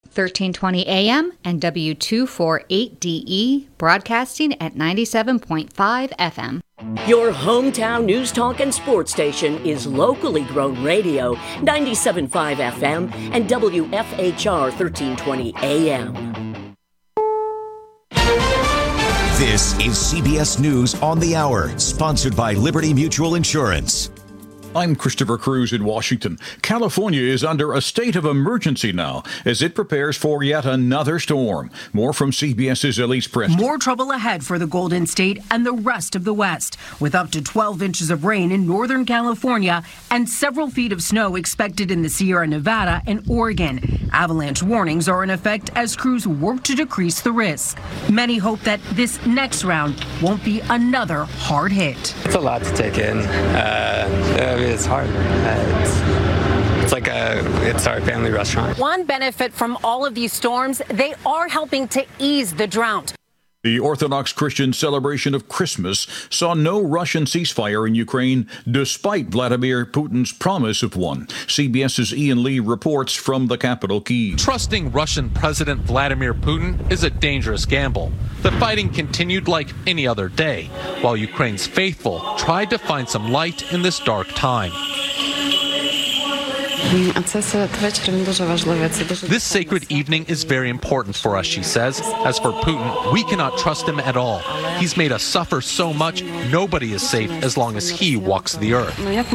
1320 AM and W248DE, broadcasting at 97.5 FM. Your hometown news talk and sports station is locally grown radio, 97.5 FM and WFHR 1320 AM. This is CBS News on the Hour, sponsored by Liberty Mutual Insurance. I'm Christopher Cruz in Washington. California is under a state of emergency now as it prepares for yet another storm. More from CBS's Elise Preston. More trouble ahead for the Golden State and the rest of the West, with up to 12 inches of rain in Northern California and several feet of snow expected in the Sierra Nevada and Oregon. Avalanche warnings are in effect as crews work to decrease the risk. Many hope that this next round won't be another hard hit. It's a lot to take in. It's hard. It's our family restaurant. One benefit from all of these storms, they are helping to ease the drought. The Orthodox Christian celebration of Christmas saw no Russian ceasefire in Ukraine, despite Vladimir Putin's promise of one. CBS's Ian Lee reports from the capital, Kyiv. Trusting Russian President Vladimir Putin is a dangerous gamble. The fighting continued like any other day, while Ukraine's faithful tried to find some light in this dark time. This sacred evening is very important for us, she says. As for Putin, we cannot trust him at all. He's made us suffer so much, nobody is safe as long as he walks the earth.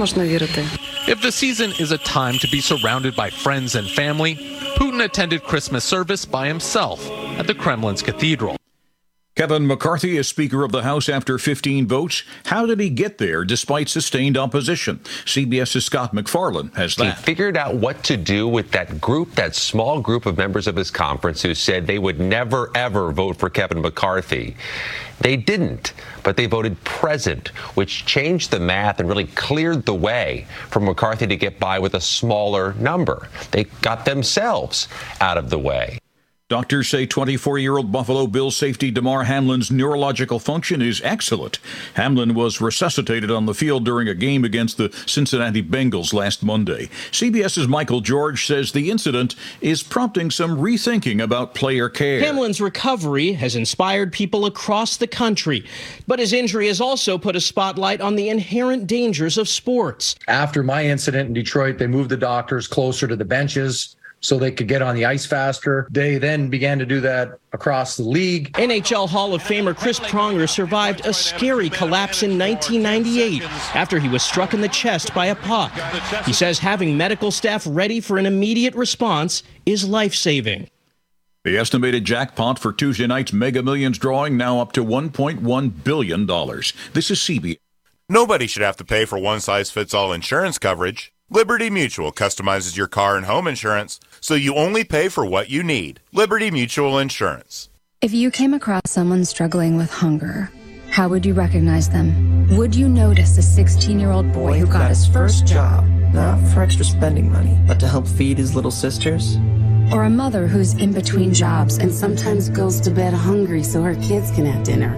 If the season is a time to be surrounded by friends and family, Putin attended Christmas service by himself at the Kremlin's cathedral. Kevin McCarthy is Speaker of the House after 15 votes. How did he get there despite sustained opposition? CBS's Scott McFarlane has that. He figured out what to do with that small group of members of his conference who said they would never, ever vote for Kevin McCarthy. They didn't, but they voted present, which changed the math and really cleared the way for McCarthy to get by with a smaller number. They got themselves out of the way. Doctors say 24-year-old Buffalo Bills safety Damar Hamlin's neurological function is excellent. Hamlin was resuscitated on the field during a game against the Cincinnati Bengals last Monday. CBS's Michael George says the incident is prompting some rethinking about player care. Hamlin's recovery has inspired people across the country, but his injury has also put a spotlight on the inherent dangers of sports. After my incident in Detroit, they moved the doctors closer to the benches so they could get on the ice faster. They then began to do that across the league. NHL Hall of Famer Chris Pronger survived a scary collapse in 1998 after he was struck in the chest by a puck. He says having medical staff ready for an immediate response is life-saving. The estimated jackpot for Tuesday night's Mega Millions drawing now up to $1.1 billion. This is CBS. Nobody should have to pay for one-size-fits-all insurance coverage. Liberty Mutual customizes your car and home insurance so you only pay for what you need. Liberty Mutual Insurance. If you came across someone struggling with hunger, how would you recognize them? Would you notice a 16-year-old boy who got his first job, not for extra spending money, but to help feed his little sisters? Or a mother who's in between jobs and sometimes goes to bed hungry so her kids can have dinner?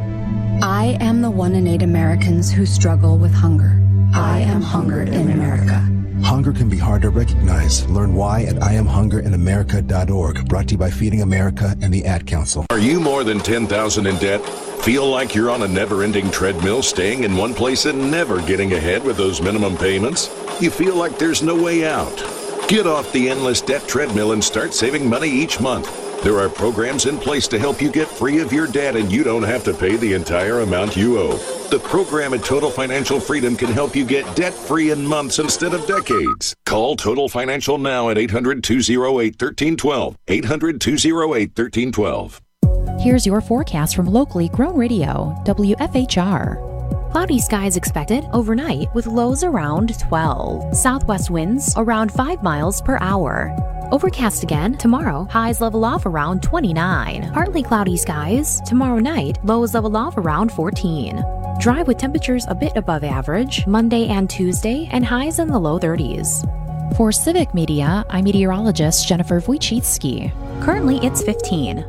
I am the 1 in 8 Americans who struggle with hunger. I am Hunger in America. Hunger can be hard to recognize. Learn why at IamHungerInAmerica.org. Brought to you by Feeding America and the Ad Council. Are you more than $10,000 in debt? Feel like you're on a never-ending treadmill, staying in one place and never getting ahead with those minimum payments? You feel like there's no way out? Get off the endless debt treadmill and start saving money each month. There are programs in place to help you get free of your debt, and you don't have to pay the entire amount you owe. The program at Total Financial Freedom can help you get debt-free in months instead of decades. Call Total Financial now at 800-208-1312. 800-208-1312. Here's your forecast from locally grown radio, WFHR. Cloudy skies expected overnight with lows around 12. Southwest winds around 5 miles per hour. Overcast again tomorrow, highs level off around 29. Partly cloudy skies tomorrow night, lows level off around 14. Dry with temperatures a bit above average Monday and Tuesday, and highs in the low 30s. For Civic Media, I'm meteorologist Jennifer Wojcicki. Currently it's 15.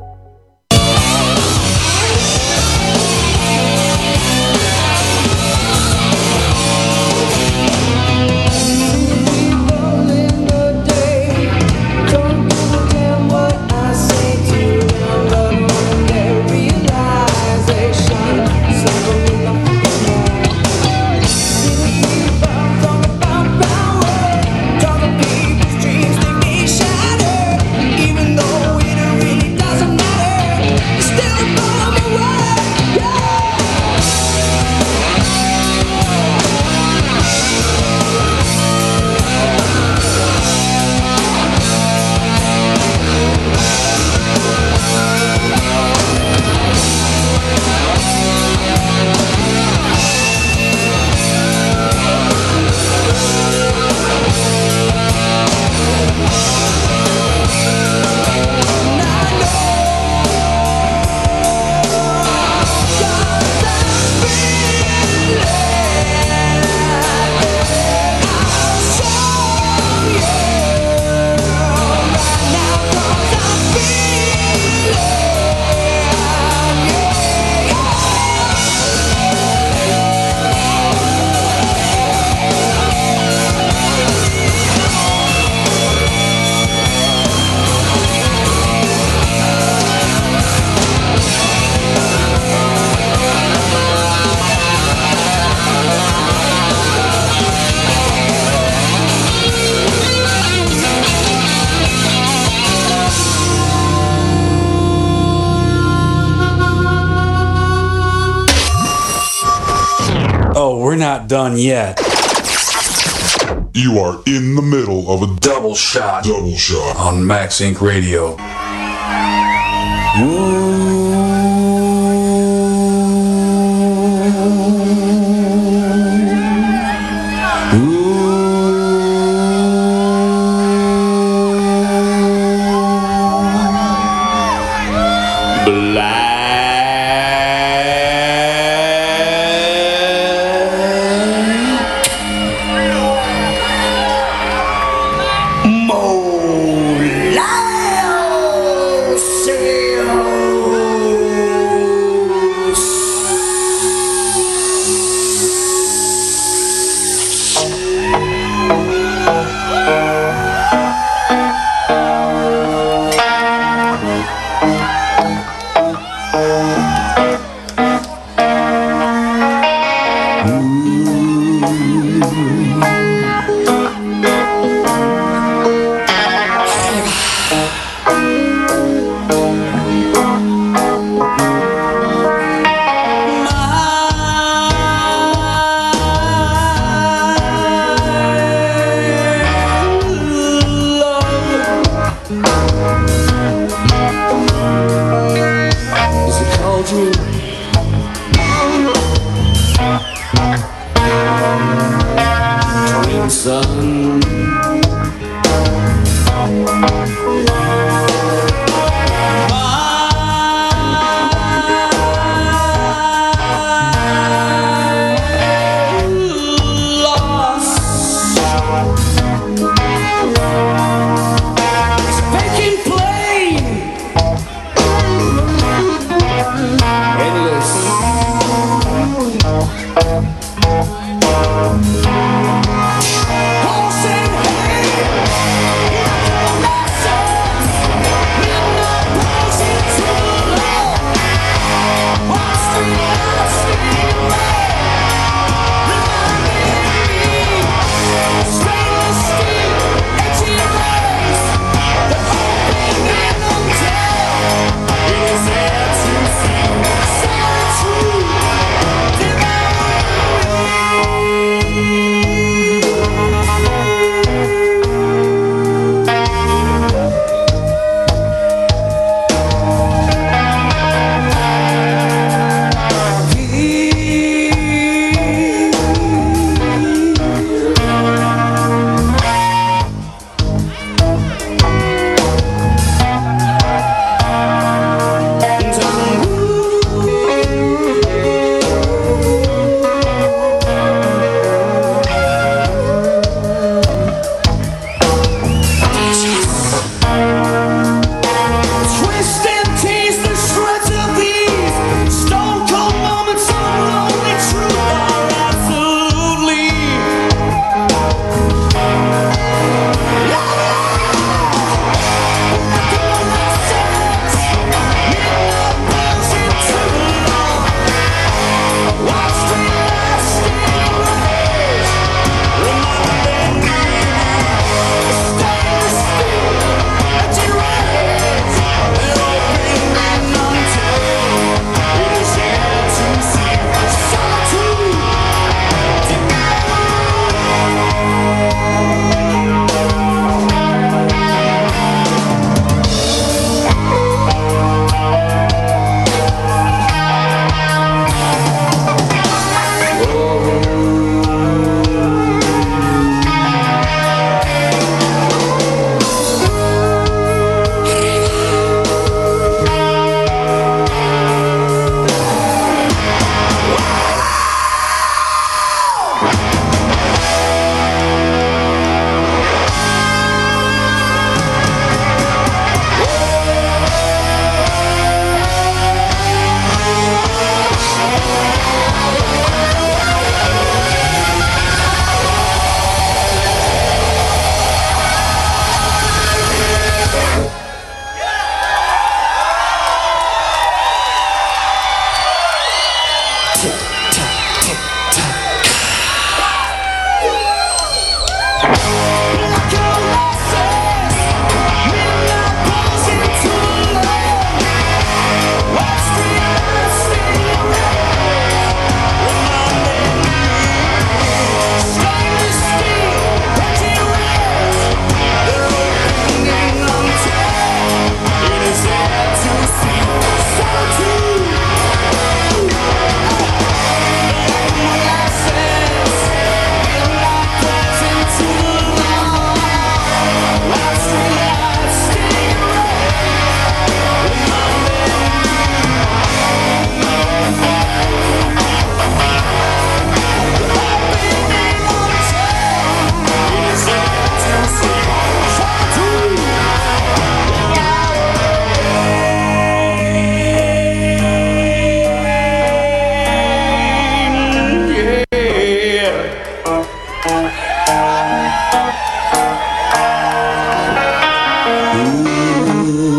we're not done yet. You are in the middle of a Double shot. Double shot. On Max Inc. Radio.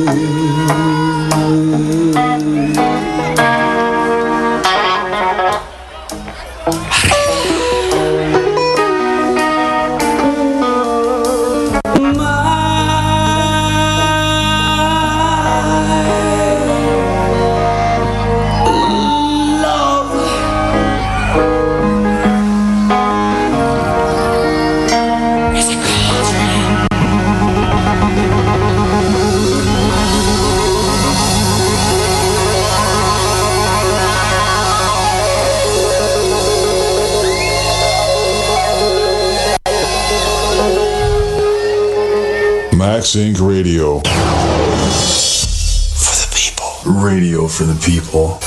Max Inc. Radio. For the people. Radio for the people.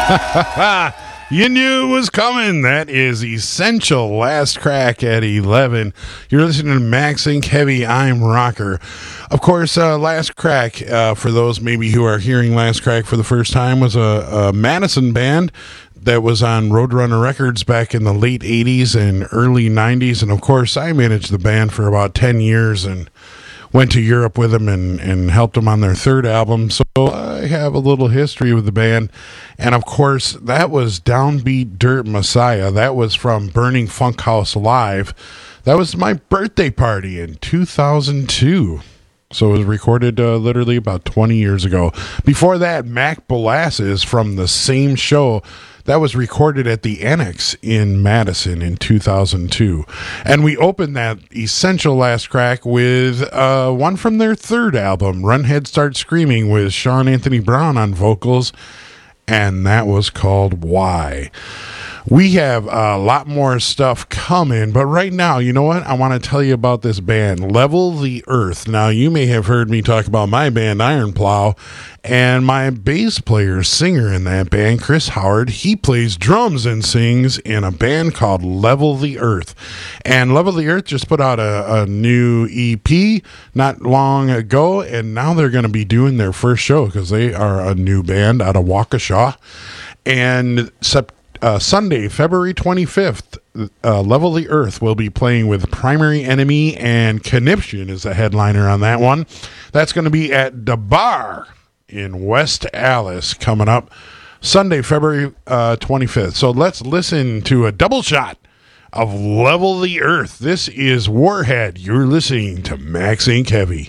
You knew it was coming. That is Essential Last Crack at 11. You're listening to Max Inc. Heavy, I'm Rocker. Of course, Last Crack, for those maybe who are hearing Last Crack for the first time, was a Madison band that was on Roadrunner Records back in the late 80s and early 90s. And of course, I managed the band for about 10 years and went to Europe with them and helped them on their third album. So I have a little history with the band. And of course, that was Downbeat Dirt Messiah. That was from Burning Funkhouse Live. That was my birthday party in 2002. So it was recorded literally about 20 years ago. Before that, Mac Molasses from the same show. That was recorded at the Annex in Madison in 2002. And we opened that Essential Last Crack with one from their third album, Run Head Start Screaming, with Sean Anthony Brown on vocals. And that was called Why. We have a lot more stuff coming, but right now, you know what? I want to tell you about this band, Level the Earth. Now, you may have heard me talk about my band, Iron Plow, and my bass player, singer in that band, Chris Howard, he plays drums and sings in a band called Level the Earth. And Level the Earth just put out a new EP not long ago, and now they're going to be doing their first show because they are a new band out of Waukesha. And Sunday, February 25th, Level the Earth will be playing with Primary Enemy, and Conniption is the headliner on that one. That's going to be at The Bar in West Allis coming up Sunday, February 25th. So let's listen to a double shot of Level the Earth. This is Warhead. You're listening to Max Inc. Heavy.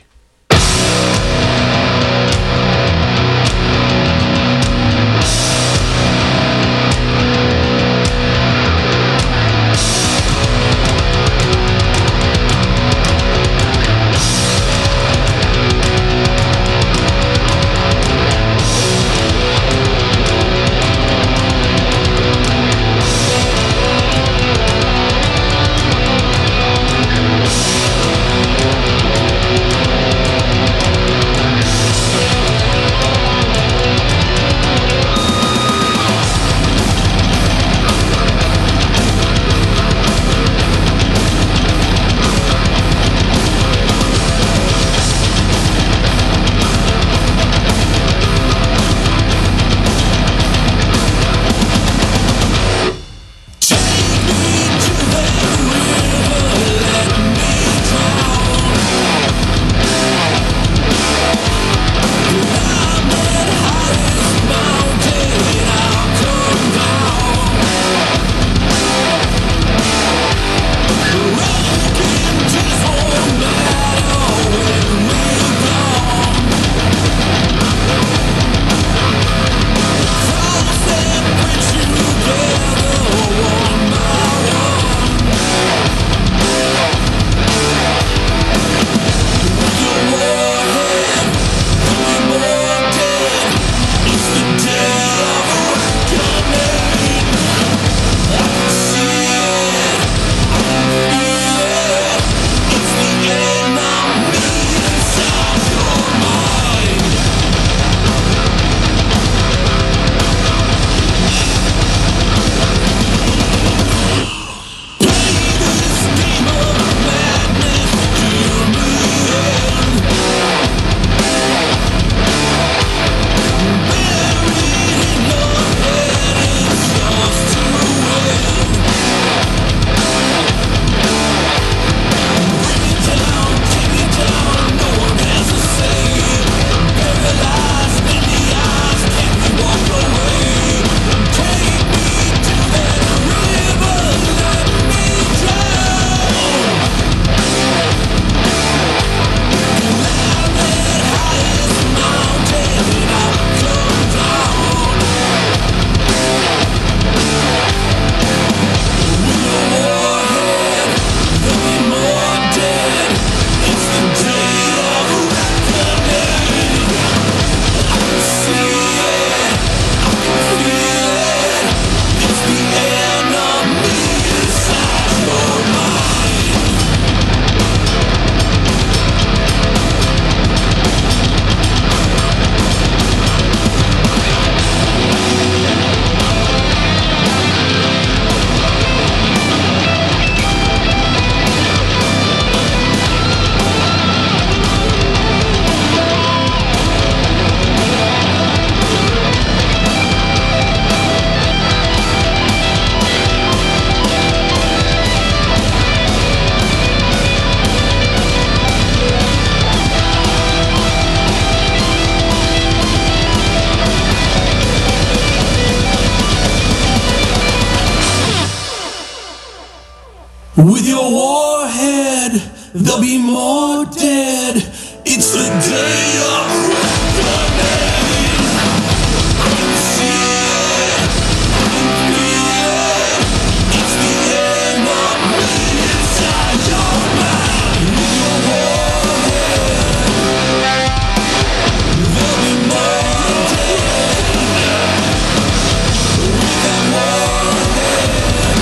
With your warhead, there'll be more dead. It's the day of reckoning. I can see it, I can feel it. It's the end of me inside your mind. With your warhead, there'll be more dead. With that warhead,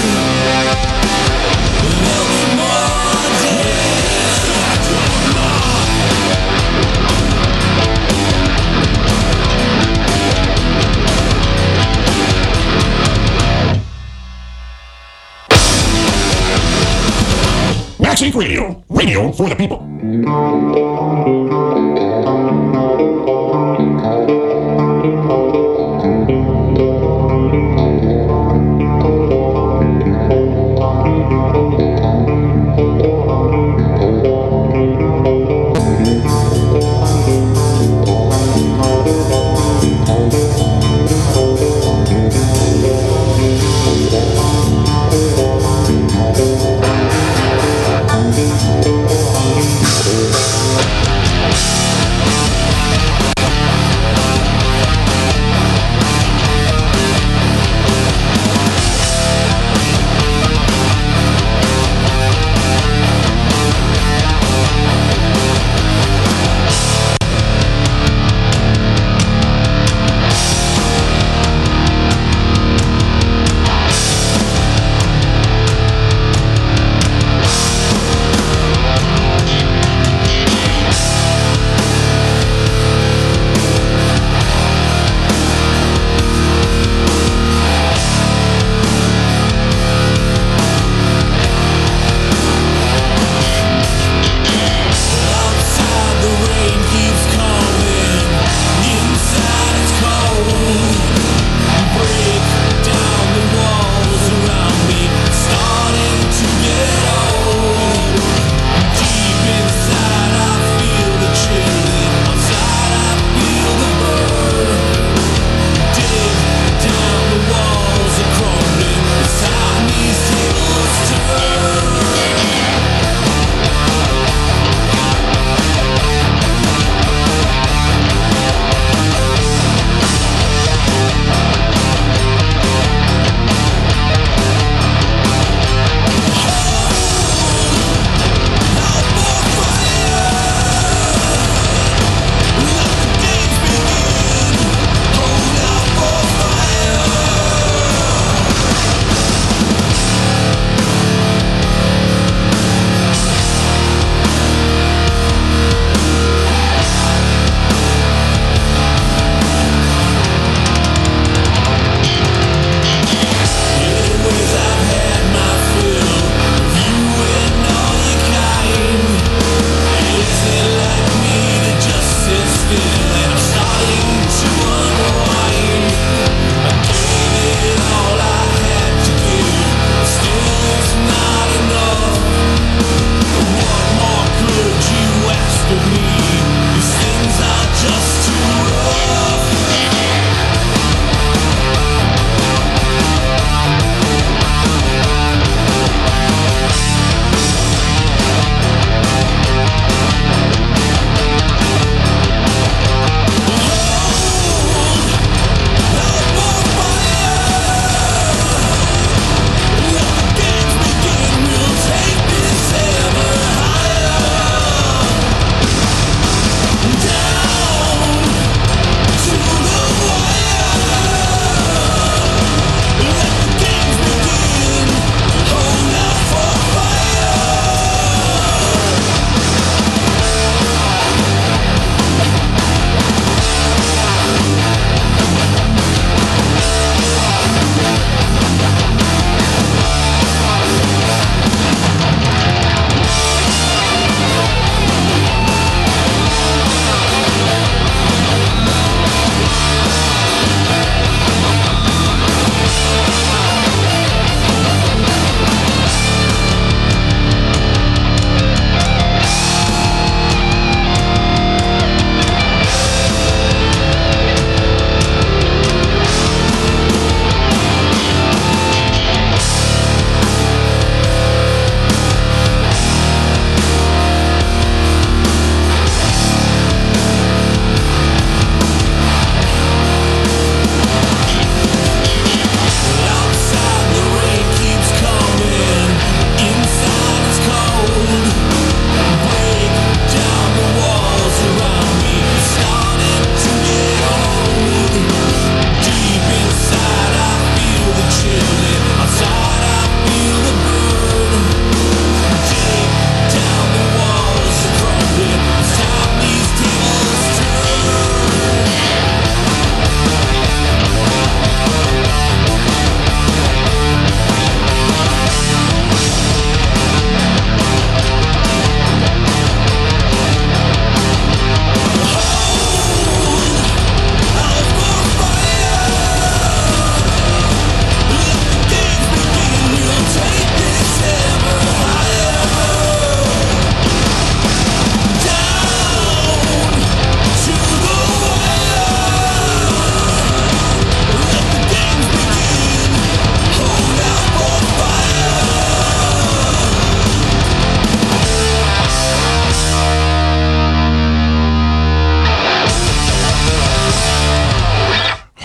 there'll be more dead. Max Inc. Radio. Radio for the people.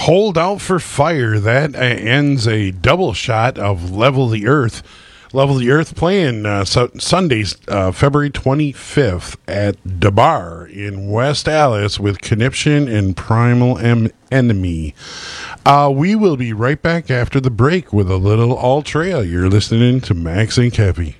Hold Out for Fire. That ends a double shot of Level the Earth. Level the Earth playing Sundays, February 25th at The Bar in West Allis with Conniption and Primal Enemy. We will be right back after the break with a little All-Trail. You're listening to Max and Kepi.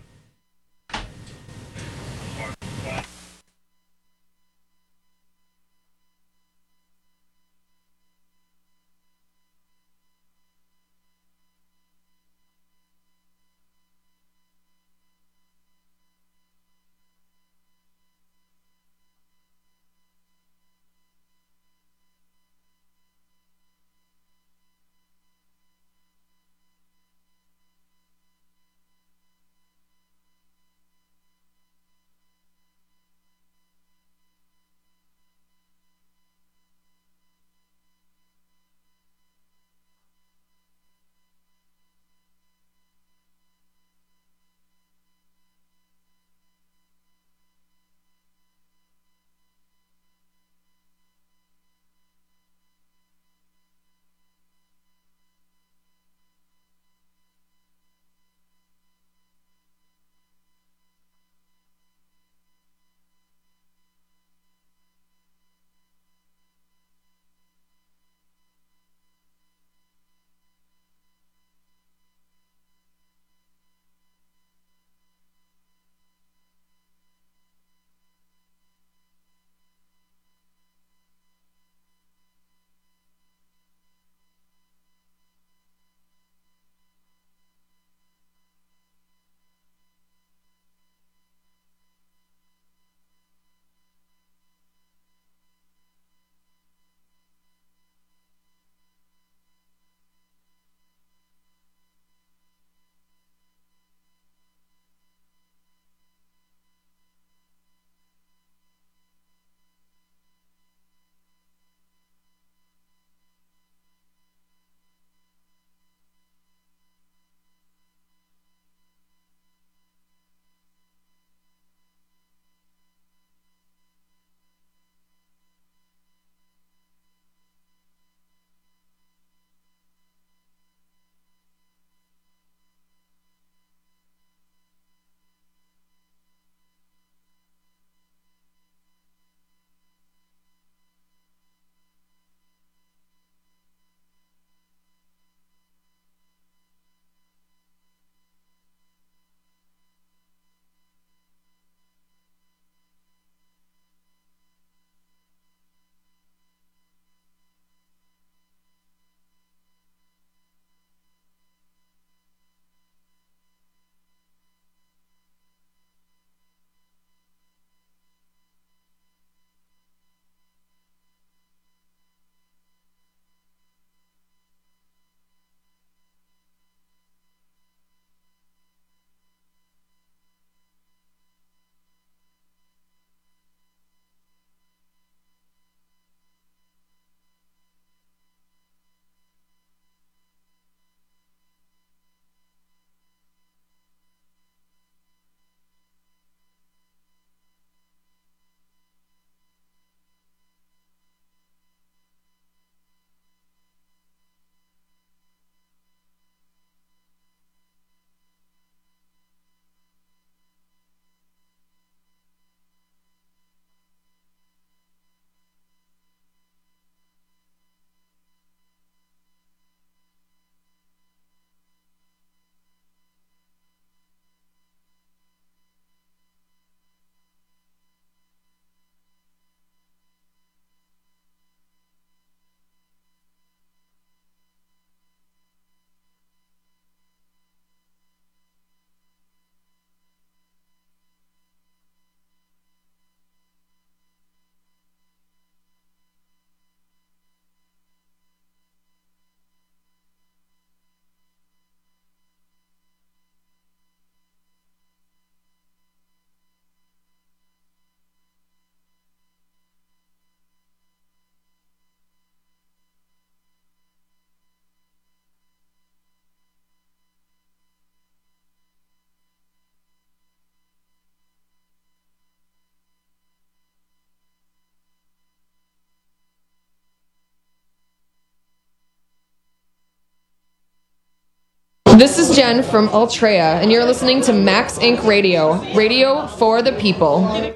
This is Jen from Altrea, and you're listening to Max Inc. Radio. Radio for the people.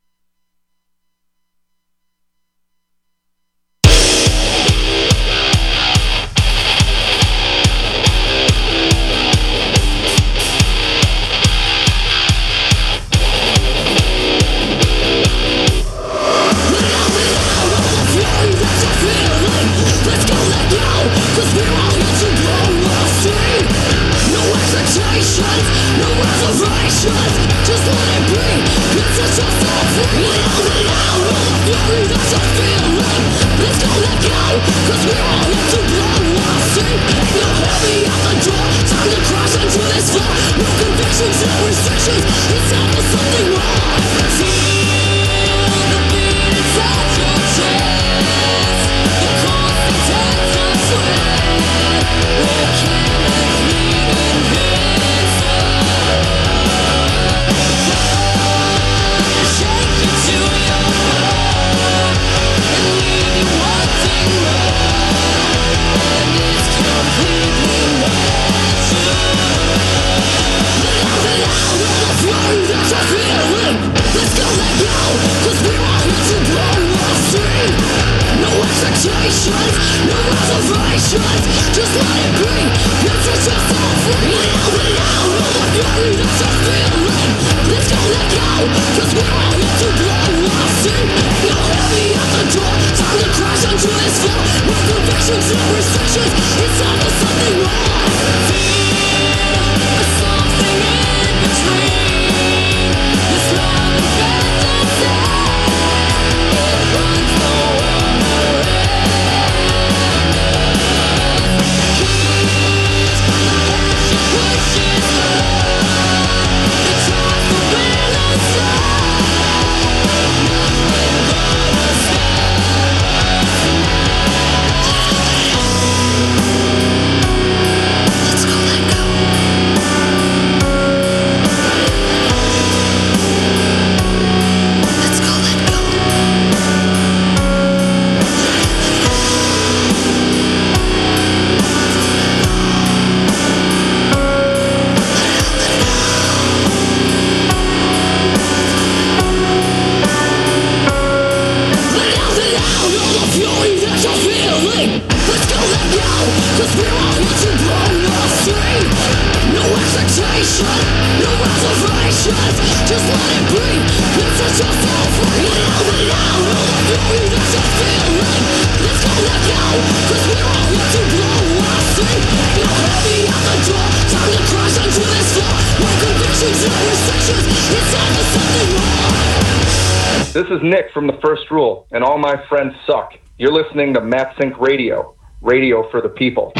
This is Nick from The First Rule, and all my friends suck. You're listening to Matt Sync Radio, radio for the people.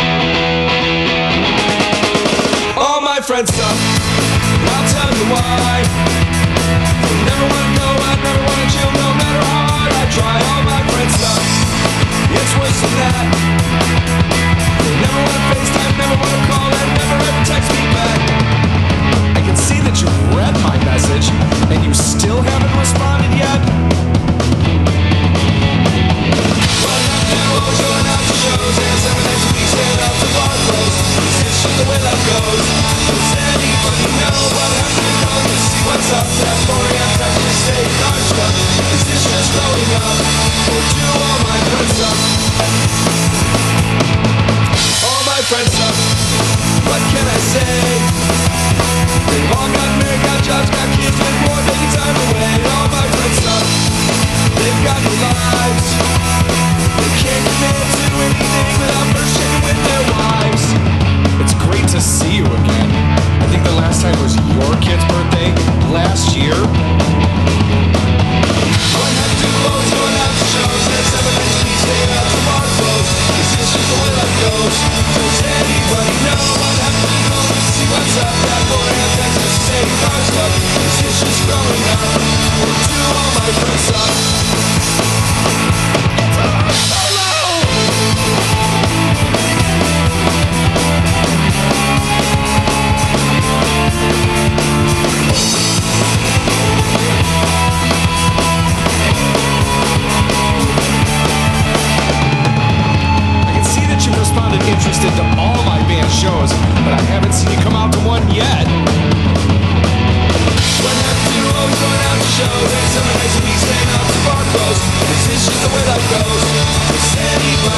All my friends suck, I'll tell you why. Never wanna go out, never wanna chill, no matter how hard I try. All my friends suck, it's worse than that. Never wanna FaceTime, never wanna call, and never ever text me back. I can see that you've read my message, and you still haven't responded yet. But now I'm showing out to shows, and 7 days a week stand up to bar close. It's just the way life goes. Does anybody know what happened to come to see what's up? That 4 a.m. text to stay starstruck. Is this just growing up, or do all my friends suck? All my friends suck, what can I say? They've all got married, got jobs, got kids, with more baby time away. All my friends suck, they've got no lives. They can't commit to anything without first checking with their wives. It's great to see you again. I think the last time was your kid's birthday last year. All I have to do is going out to shows, and 7 days a week staying out to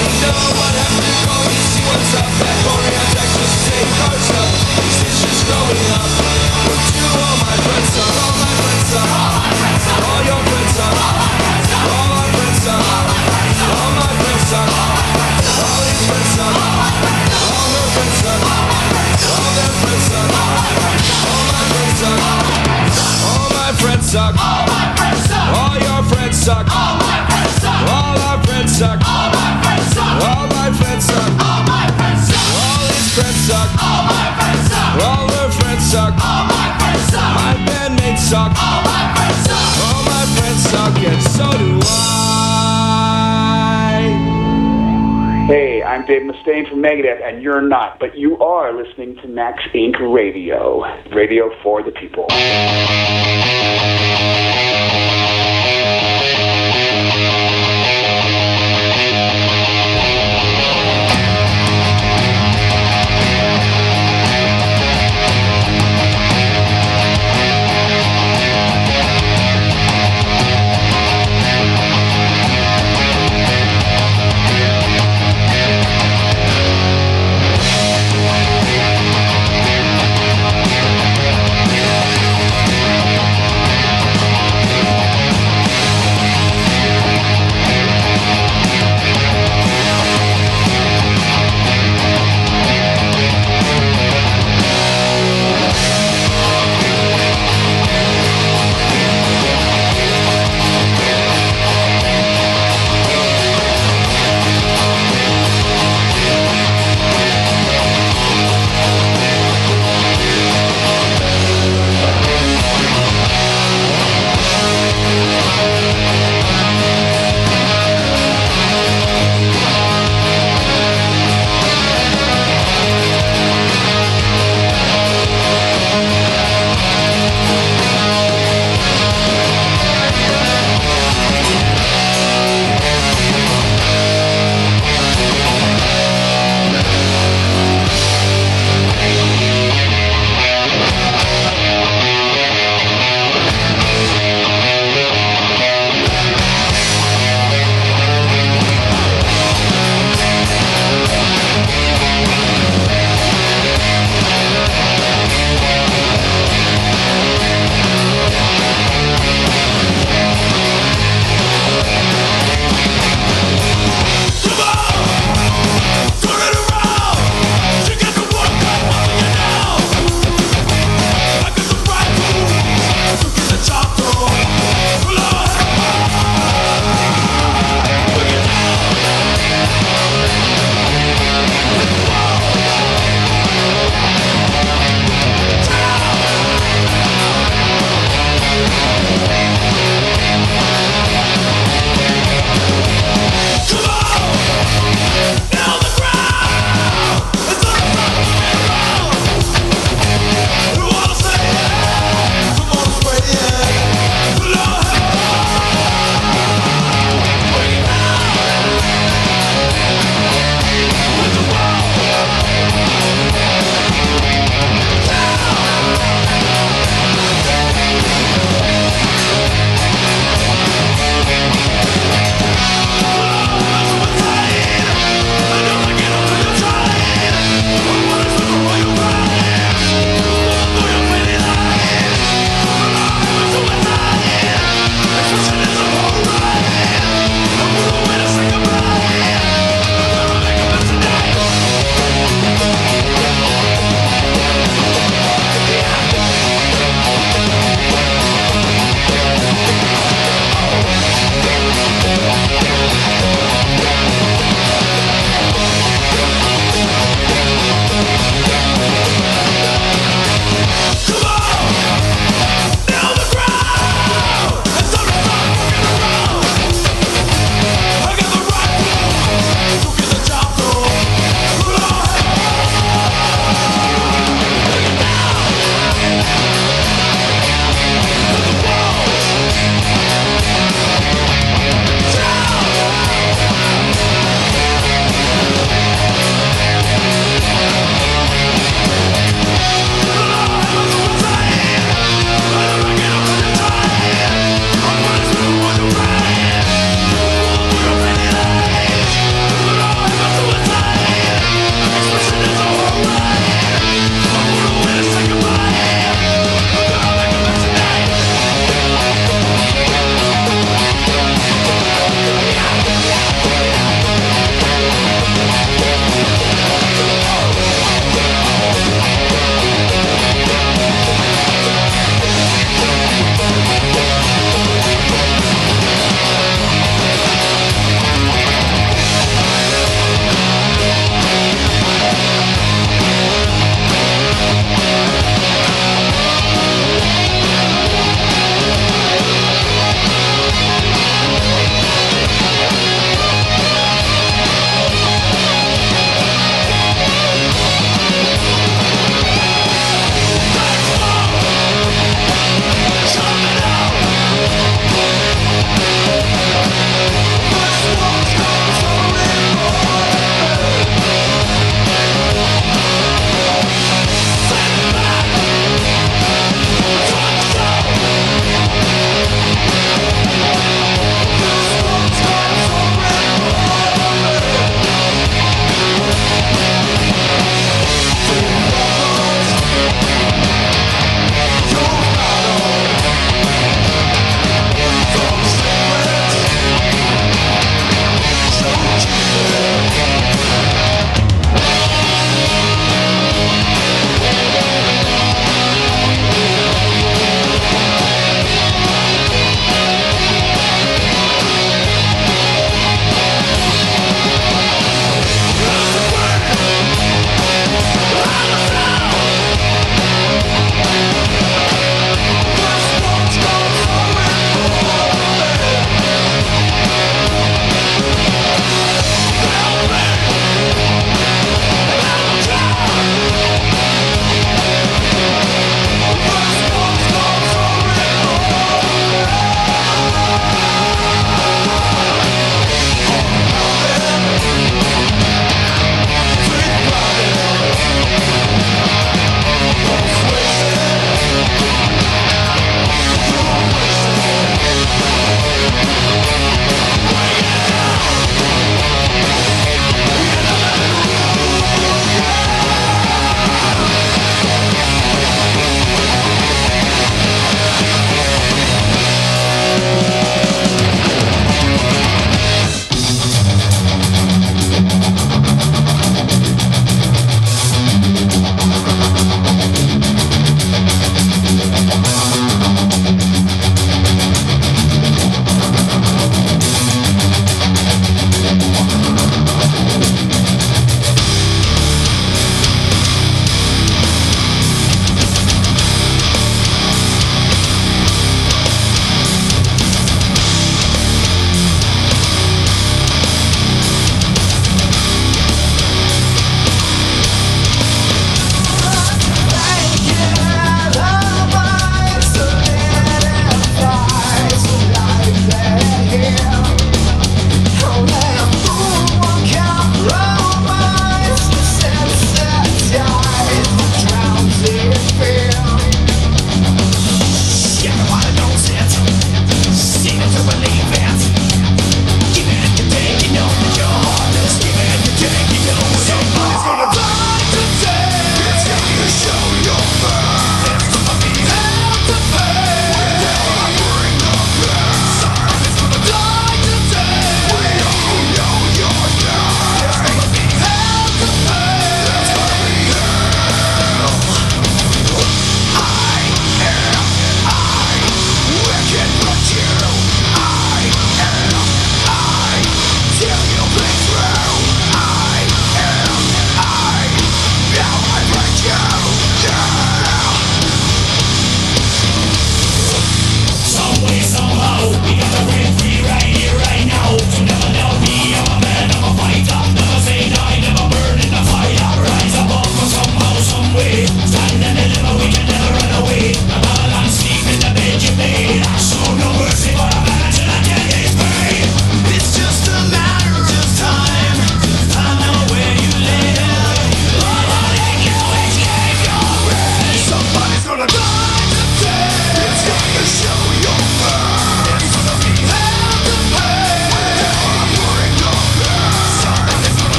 Suck. All my friends suck. All your friends suck. All my friends suck. All our friends suck. All my friends suck. All my friends suck. All my friends suck. All his friends suck. All my friends suck. All her friends suck. All my friends suck. My bandmates suck. All my friends suck. All my friends suck, and so do I. Hey, I'm Dave Mustaine from Megadeth, and you're not, but you are listening to Max Inc. Radio. Radio for the people.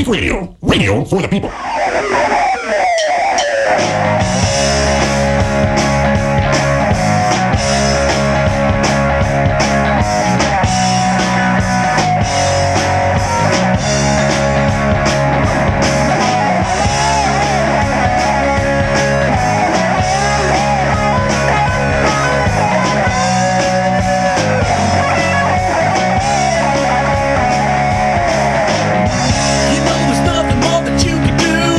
Inc. Radio. Radio for the people. You know there's nothing more that you can do.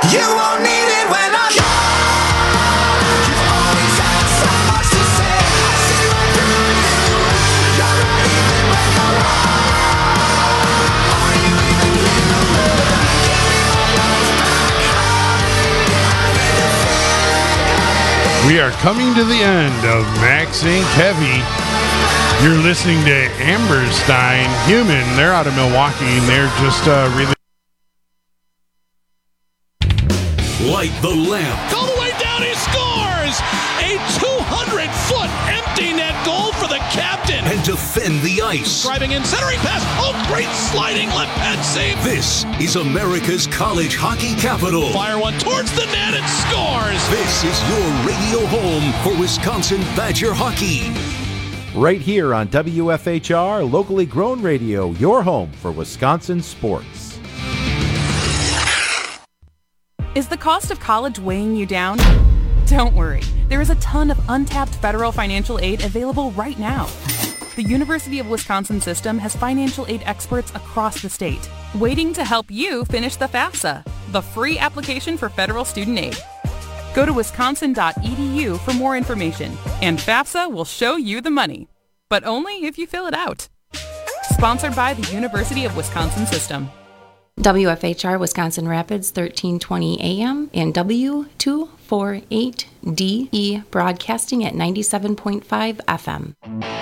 You won't need it when I'm gone. You've always had so much to say. I see right through you. You're right even when you're wrong. Are you even human? Give me my life back. I need to feel. We are coming to the end of Max Inc. Heavy. You're listening to Amberstein Human. They're out of Milwaukee, and they're just really... Light the lamp. All the way down, he scores! A 200-foot empty net goal for the captain. And defend the ice. Driving in, centering pass. Oh, great sliding left pad save. This is America's college hockey capital. Fire one towards the net and scores. This is your radio home for Wisconsin Badger hockey. Right here on WFHR, locally grown radio, your home for Wisconsin sports. Is the cost of college weighing you down? Don't worry. There is a ton of untapped federal financial aid available right now. The University of Wisconsin system has financial aid experts across the state, waiting to help you finish the FAFSA, the free application for federal student aid. Go to wisconsin.edu for more information, and FAFSA will show you the money, but only if you fill it out. Sponsored by the University of Wisconsin System. WFHR Wisconsin Rapids 1320 AM and W248DE broadcasting at 97.5 FM.